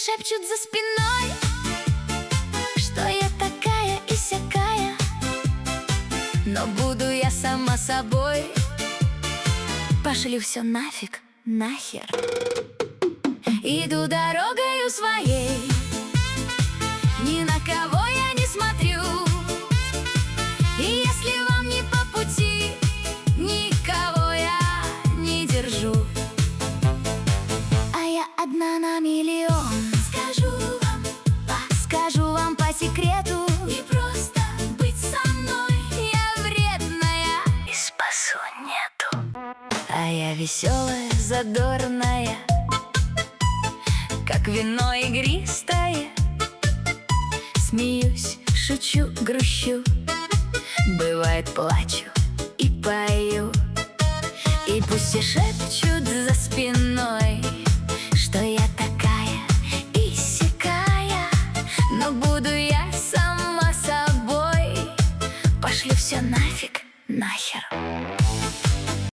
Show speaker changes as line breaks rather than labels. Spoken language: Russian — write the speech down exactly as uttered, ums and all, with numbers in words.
шепчут за спиной, что я такая и сякая, но буду я сама собой. Пошли все нафиг, нахер. Иду дорогою своей, ни на кого я не смотрю. И если вам не по пути, никого я не держу. А я одна на миллион. Скажу вам, по, скажу вам по секрету, не просто быть со мной. Я вредная и спасу нету. А я веселая, задорная, как вино игристое. Смеюсь, шучу, грущу, бывает плачу и пою. И пусть все шепчут за спиной, что я такая и сякая, но буду